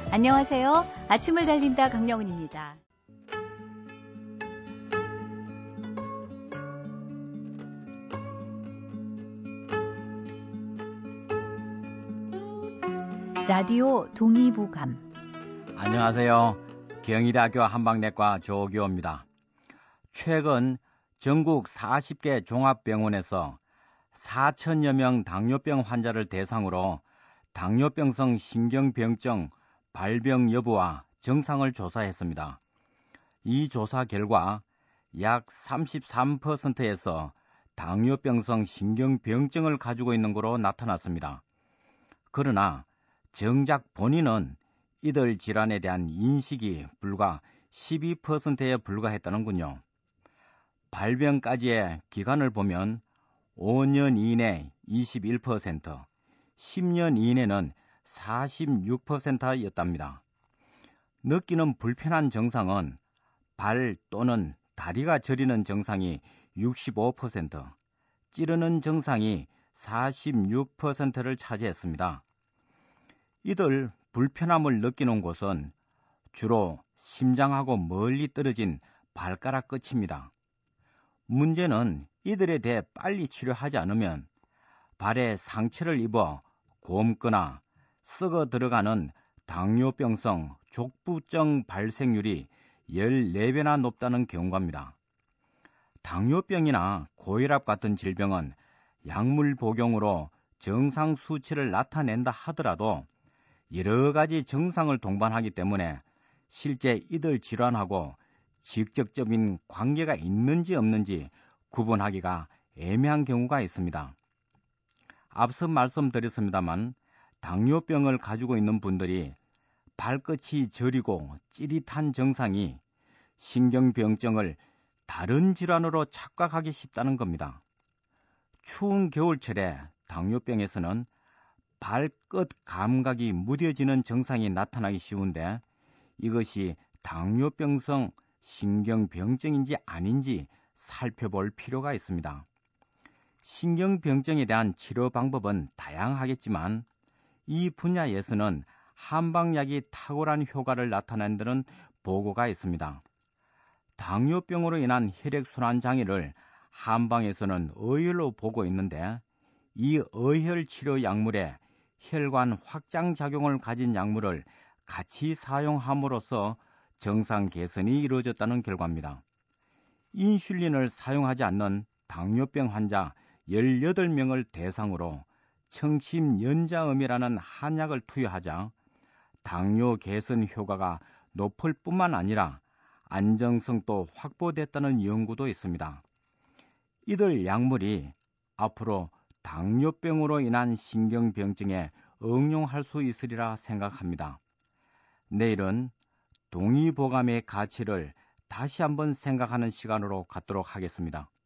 안녕하세요. 아침을 달린다 강영은입니다. 라디오 동의보감. 안녕하세요. 경희대학교 한방내과 조규호입니다. 최근 전국 40개 종합병원에서 4천여 명 당뇨병 환자를 대상으로 당뇨병성 신경병증 발병 여부와 증상을 조사했습니다. 이 조사 결과 약 33%에서 당뇨병성 신경병증을 가지고 있는 것으로 나타났습니다. 그러나 정작 본인은 이들 질환에 대한 인식이 불과 12%에 불과했다는군요. 발병까지의 기간을 보면 5년 이내 21%, 10년 이내는 46%였답니다. 느끼는 불편한 증상은 발 또는 다리가 저리는 증상이 65%, 찌르는 증상이 46%를 차지했습니다. 이들 불편함을 느끼는 곳은 주로 심장하고 멀리 떨어진 발가락 끝입니다. 문제는 이들에 대해 빨리 치료하지 않으면 발에 상처를 입어 곪거나 썩어 들어가는 당뇨병성 족부증 발생률이 14배나 높다는 경과입니다. 당뇨병이나 고혈압 같은 질병은 약물 복용으로 정상 수치를 나타낸다 하더라도 여러 가지 증상을 동반하기 때문에 실제 이들 질환하고 직접적인 관계가 있는지 없는지 구분하기가 애매한 경우가 있습니다. 앞서 말씀드렸습니다만 당뇨병을 가지고 있는 분들이 발끝이 저리고 찌릿한 증상이 신경병증을 다른 질환으로 착각하기 쉽다는 겁니다. 추운 겨울철에 당뇨병에서는 발끝 감각이 무뎌지는 증상이 나타나기 쉬운데 이것이 당뇨병성 신경병증인지 아닌지 살펴볼 필요가 있습니다. 신경병증에 대한 치료 방법은 다양하겠지만 이 분야에서는 한방약이 탁월한 효과를 나타낸다는 보고가 있습니다. 당뇨병으로 인한 혈액순환 장애를 한방에서는 의혈로 보고 있는데 이 의혈 치료 약물에 혈관 확장 작용을 가진 약물을 같이 사용함으로써 증상 개선이 이루어졌다는 결과입니다. 인슐린을 사용하지 않는 당뇨병 환자 18명을 대상으로 청심연자음이라는 한약을 투여하자 당뇨 개선 효과가 높을 뿐만 아니라 안정성도 확보됐다는 연구도 있습니다. 이들 약물이 앞으로 당뇨병으로 인한 신경병증에 응용할 수 있으리라 생각합니다. 내일은 동의보감의 가치를 다시 한번 생각하는 시간으로 갖도록 하겠습니다.